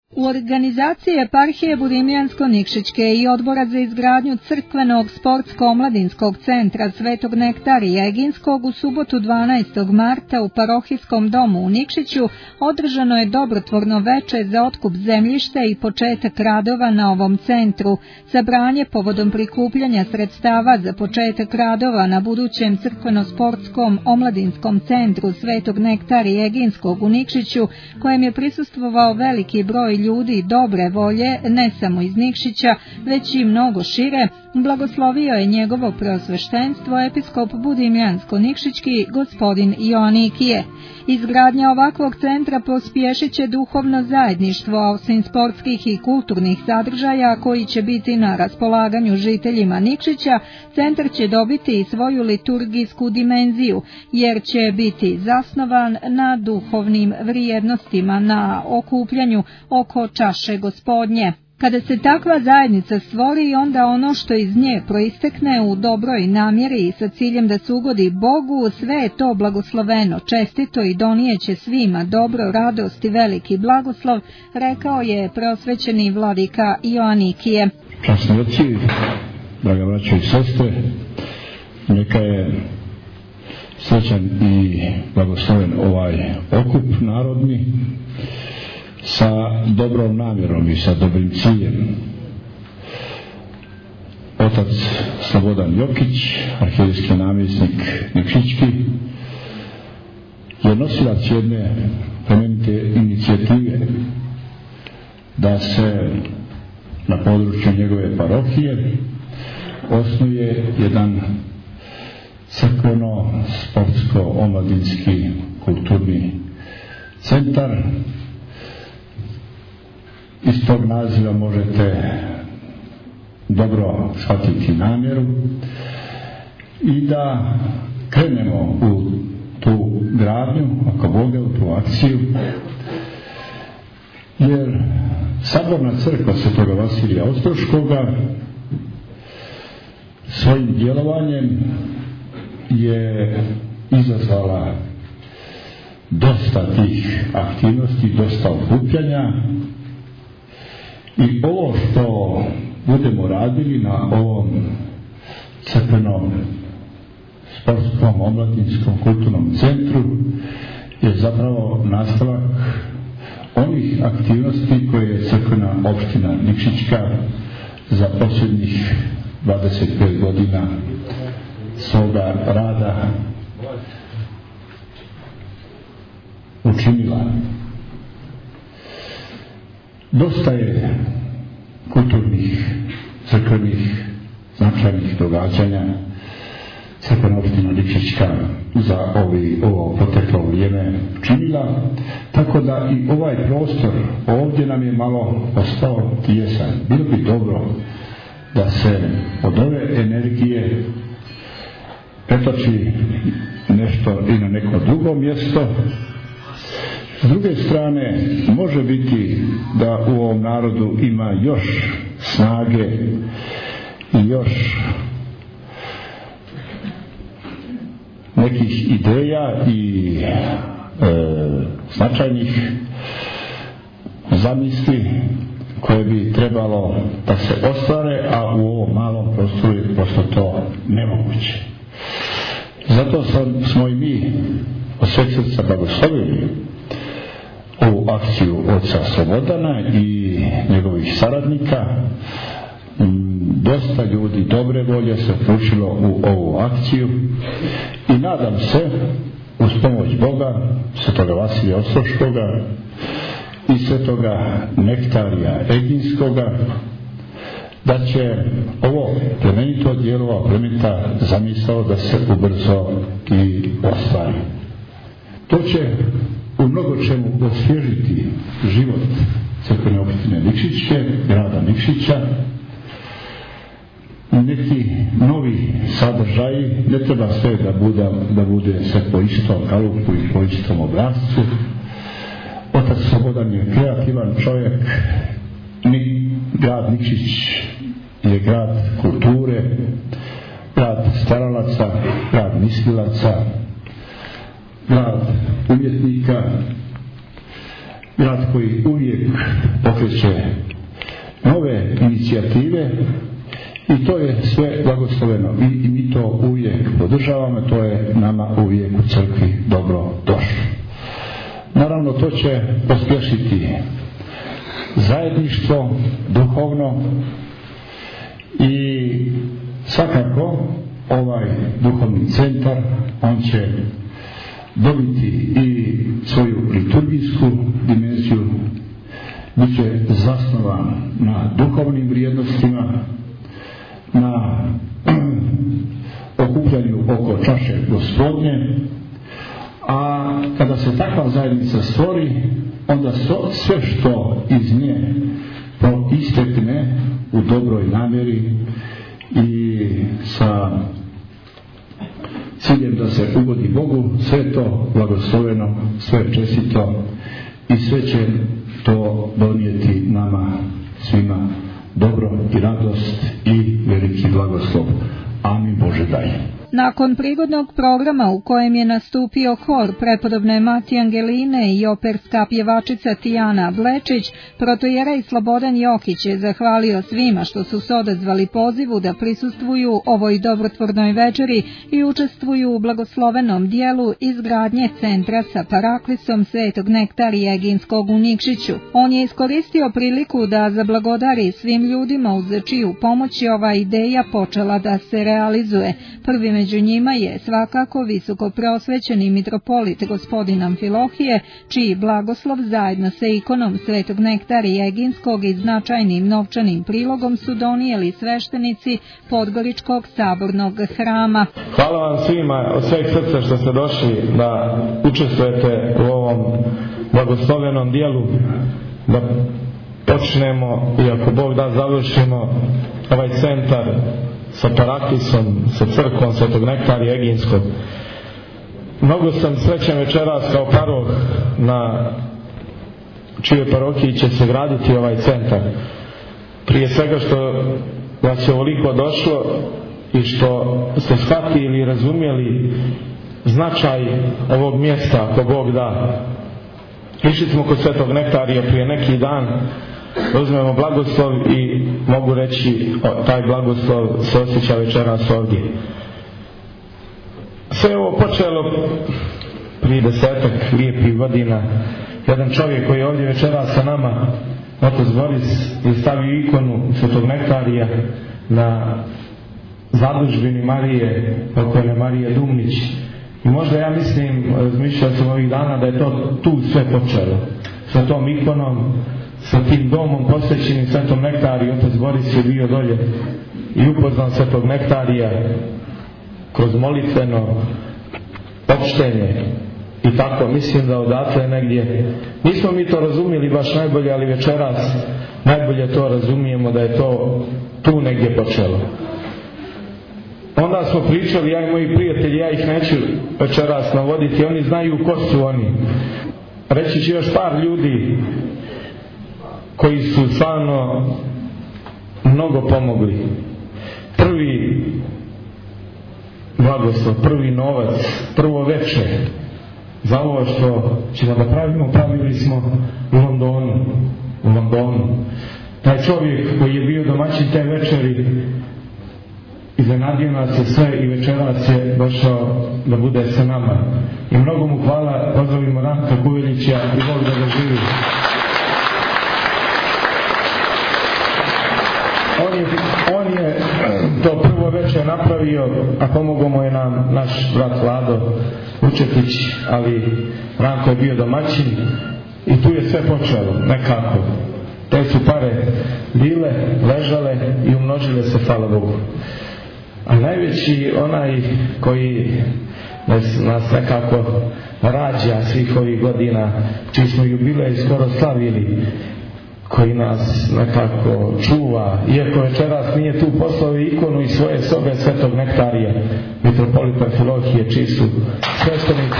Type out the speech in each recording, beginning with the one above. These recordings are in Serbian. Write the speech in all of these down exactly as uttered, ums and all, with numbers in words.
U organizaciji eparhije Budimljansko-Nikšićke i odbora za izgradnju crkvenog sportsko-omladinskog centra Svetog Nektarija Eginskog u subotu dvanaestog marta u parohijskom domu u Nikšiću održano je dobrotvorno veče za otkup zemljišta i početak radova na ovom centru. Sabranje povodom prikupljanja sredstava za početak radova na budućem crkveno-sportskom omladinskom centru Svetog Nektarija Eginskog u Nikšiću, kojem je prisustvovao veliki broj ljudi dobre volje, ne samo iz Nikšića, već i mnogo šire, blagoslovio je njegovo preosveštenstvo episkop Budimljansko-Nikšićki gospodin Joanikije. Izgradnja ovakvog centra pospješit će duhovno zajedništvo, a osim sportskih i kulturnih sadržaja koji će biti na raspolaganju žiteljima Nikšića, centar će dobiti i svoju liturgijsku dimenziju, jer će biti zasnovan na duhovnim vrijednostima, na okupljanju oko čaše Gospodnje. Kada se takva zajednica stvori, onda ono što iz nje proistekne u dobroj namjeri i sa ciljem da se ugodi Bogu, sve je to blagosloveno, čestito i donijeće svima dobro, radost i veliki blagoslov, rekao je preosvećeni vladika Joanikije. Časni oci, draga braćo i sestre, neka je srećan i blagosloven ovaj okup narodni, sa dobrom namjerom i sa dobrim ciljem. Otac Slobodan Jokić, arhijevski namjesnik Nikšićki, je nosilac jedne plemenite inicijative da se na području njegove parohije osnuje jedan crkveno-sportsko-omladinski kulturni centar. Iz tog naziva možete dobro shvatiti namjeru i da krenemo u tu gradnju, ako Boga, u tu akciju, jer Saborna crkva Svetoga Vasilija Ostroškoga svojim djelovanjem je izazvala dosta tih aktivnosti, dosta okupljanja. I ovo što budemo radili na ovom crkvenom sportskom, omladinskom, kulturnom centru je zapravo nastavak onih aktivnosti koje je crkvena opština Nikšićka za posljednjih dvadeset pet godina svoga rada učinila. Dosta je kulturnih, crkvenih, značajnih događanja crkvena opština Nikšićka za ovi, ovo poteklo vrijeme činila, tako da i ovaj prostor ovdje nam je malo ostao tijesan. Bilo bi dobro da se od ove energije pretoči nešto i na neko drugo mjesto. S druge strane, može biti da u ovom narodu ima još snage i još nekih ideja i e, značajnih zamisli koje bi trebalo da se ostvare, a u ovom malom prostoru je prosto to nemoguće. Zato sam, smo i mi od sveg srca blagoslovili ovu akciju oca Slobodana i njegovih saradnika. Dosta ljudi dobre volje se uključilo u ovu akciju i nadam se, uz pomoć Boga, Svetoga Vasilija Ostroškoga i Svetoga Nektarija Eginskoga, da će ovo plemenito djelo, ova plemenita zamisao da se ubrzo i ostvari. To će u mnogo čemu osvježiti život crkvene opštine Nikšićke, grada Nikšića. Neki novi sadržaji, ne treba sve da bude, da bude sve po istom kalupu i po istom obrascu. Otac Slobodan je kreativan čovjek. Ni, grad Nikšić je grad kulture, grad stvaralaca, grad mislilaca, grad umjetnika grad koji uvijek pokreće nove inicijative i to je sve blagosloveno i, i mi to uvijek podržavamo, to je nama uvijek u crkvi dobro došlo. Naravno, to će pospješiti zajedništvo duhovno i svakako ovaj duhovni centar, on će dobiti i svoju liturgijsku dimenziju, bit će zasnovan na duhovnim vrijednostima, na okupljanju oko čaše Gospodnje, a kada se takva zajednica stvori, onda sve što iz nje istekne u dobroj namjeri i sa ciljem da se ugodi Bogu, sve to blagosloveno, sve čestito i sve će to donijeti nama svima dobro i radost i veliki blagoslov. Amin Bože daj. Nakon prigodnog programa u kojem je nastupio hor prepodobne Mati Angeline i operska pjevačica Tijana Blečić, protojerej Slobodan Jokić je zahvalio svima što su se odazvali pozivu da prisustvuju ovoj dobrotvornoj večeri i učestvuju u blagoslovenom dijelu izgradnje centra sa paraklisom Svetog Nektarija Eginskog u Nikšiću. On je iskoristio priliku da zablagodari svim ljudima uz čiju pomoć je ova ideja počela da se realizuje. Prvi među njima je svakako visoko preosvećeni mitropolit gospodin Amfilohije, čiji blagoslov zajedno sa ikonom Svetog Nektarija Eginskog i značajnim novčanim prilogom su donijeli sveštenici Podgoričkog sabornog hrama. Hvala vam svima od sveg srca što ste došli da učestvujete u ovom blagoslovenom dijelu, da počnemo i ako Bog da završimo ovaj centar sa paraklisom, sa crkvom Svetog Nektarija Eginskog. Mnogo sam srećan večeras kao paroh na čijoj parohiji će se graditi ovaj centar. Prije svega što vas je ovoliko došlo i što ste shvatili i razumjeli značaj ovog mjesta ako Bog da. Išli smo kod Svetog Nektarija prije neki dan, uzmemo blagoslov i mogu reći taj blagoslov se osjeća večeras ovdje. Sve ovo počelo prije desetak lijepih godina. Jedan čovjek koji je ovdje večeras sa nama, otac Boris, je stavio ikonu Svetog Nektarija na zadužbini Marije, pokojne Marije Dumnić. I možda ja mislim, razmišljao sam ovih dana da je to tu sve počelo. Sa tom ikonom, sa tim domom posvećenim Svetom Nektariju. Otac Boris je bio dolje i upoznao Svetog Nektarija kroz molitveno opštenje i tako. Mislim da odatle negdje nismo mi to razumjeli baš najbolje, ali večeras najbolje to razumijemo da je to tu negdje počelo. Onda smo pričali, ja i moji prijatelji, ja ih neću večeras navoditi, oni znaju ko su oni. Reći ću još par ljudi koji su stvarno mnogo pomogli. Prvi blagoslov, prvi novac, prvo večer za ovo što ćemo da pravimo, pravili smo u Londonu. U Londonu. Taj čovjek koji je bio domaćin te večeri iznenadio nas je sve i večeras je došao da bude sa nama. I mnogo mu hvala, pozdravimo Ranka Kuveljića i Bog da ga živi. On je, on je to prvo večer napravio, a pomogao mu je nam naš brat Vlado Učetić, ali Ranko je bio domaćin i tu je sve počelo nekako. Te su pare bile, ležale i umnožile se, hvala Bogu. A najveći onaj koji nas, nas nekako rađa svih ovih godina, čiji smo jubilej skoro slavili, koji nas nekako čuva, iako večeras nije tu poslao ikonu iz svoje sobe Svetog Nektarija, mitropolita Amfilohije, čiji su sveštenici,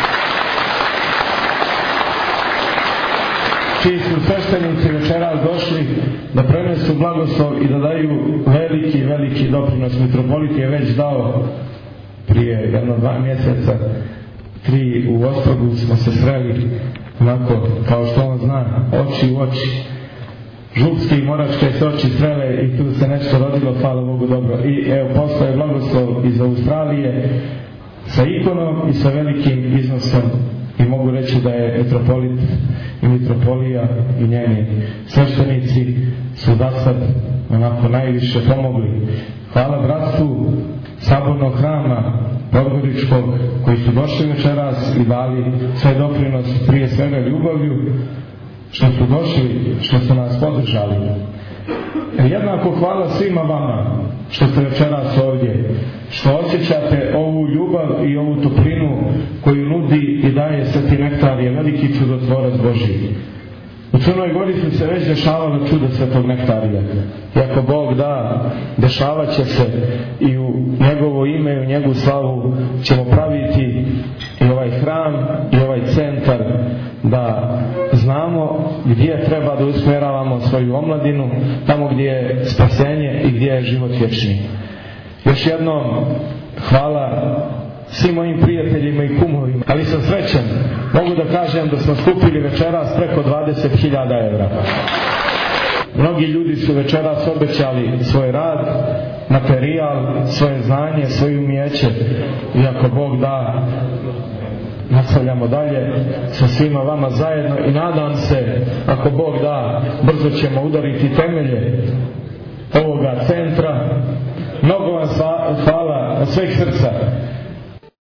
čiji su sveštenici večeras došli da prenesu blagoslov i da daju veliki, veliki doprinos. Mitropolit je već dao prije jedno dva mjeseca tri u Ostrogu smo se sreli onako kao što on zna, oči u oči. Župske i Moračke se oči srele i tu se nešto rodilo, hvala Bogu, dobro. I evo, postao je blagoslov iz Australije sa ikonom i sa velikim iznosom i mogu reći da je metropolit i mitropolija i njeni sveštenici su da sad onako najviše pomogli. Hvala bratstvu Sabornog hrama Podgoričkog koji su došli večeras i dali svoj doprinos prije svega ljubavlju, što su došli, što su nas podržali. Jednako hvala svima vama što ste večeras ovdje, što osjećate ovu ljubav i ovu toplinu koju nudi i daje Sveti Nektarije, veliki čudotvorac Božji. U Crnoj Gori su se već dešavalo čudo Svetog Nektarija. I ako Bog da, dešavat će se i u njegovo ime i u njegovu slavu ćemo praviti i ovaj hram i ovaj centar, da znamo gdje treba da usmjeravamo svoju omladinu, tamo gdje je spasenje i gdje je život vječni. Još jednom hvala svim mojim prijateljima i kumovima, ali sam srećan, mogu da kažem da smo skupili večeras preko dvadeset hiljada evra. Mnogi ljudi su večeras obećali svoj rad, materijal, svoje znanje, svoje umijeće i ako Bog da, nastavljamo dalje sa svima vama zajedno i nadam se, ako Bog da, brzo ćemo udariti temelje ovoga centra. Mnogo vam hvala od sveg srca